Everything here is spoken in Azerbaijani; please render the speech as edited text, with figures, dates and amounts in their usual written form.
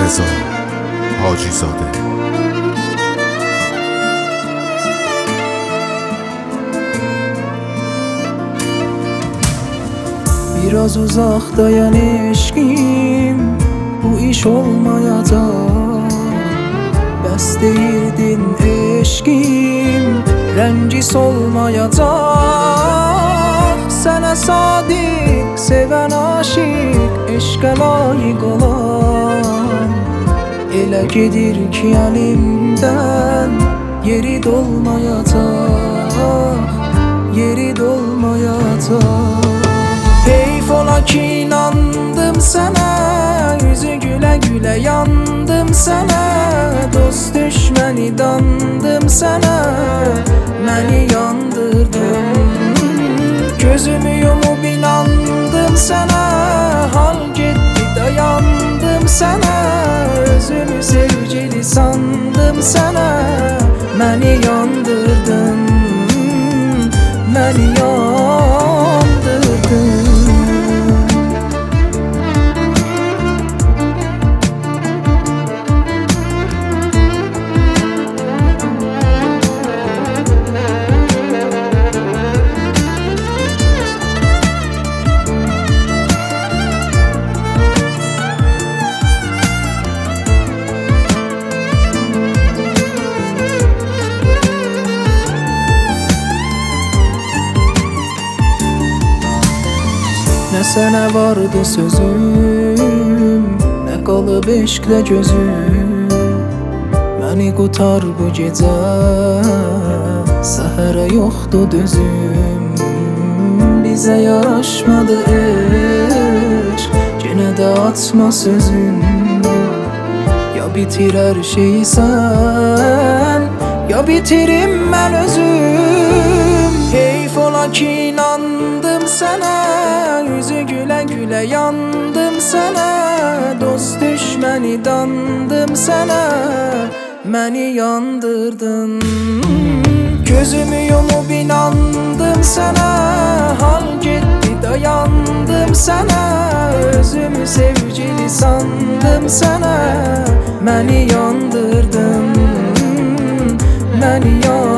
رضا حاجی زاده. Biraz uzak dayan eşkim, bu iş olmayacak. Bəs deyirdin eşkim, rəngis olmayacaq. Sənə sadiq, sevən aşiq, eşqə layiq olan elə gedir ki əlimdən yeri dolmayacaq, yeri dolmayacaq. Heyf ola ki inandım sənə, yüzü gülə gülə yandım sənə. Dost düşməni dandım sənə, məni yandırdın. Gözümü yumub inandım sənə, hal getdi dayandım sənə. Özümü sevgili sandım sənə, məni yandırdın, məni yandırdın. Nə sənə vardı sözüm, nə qalıb eşqlə gözüm. Məni qutar bu gecə, səhərə yoxdur dözüm. Bizə yaraşmadı eşq, yenə də atma sözün. Ya bitir hər şeyi sən, ya bitirim mən özüm. Heyf ola ki inandım sənə, yüzü gülə gülə yandım sənə. Dost düşməni dandım sənə, məni yandırdın. Gözümü yumub inandım sənə, hal getdi dayandım sənə. Özümü sevgili sandım sənə, məni yandırdın, məni yandırdın.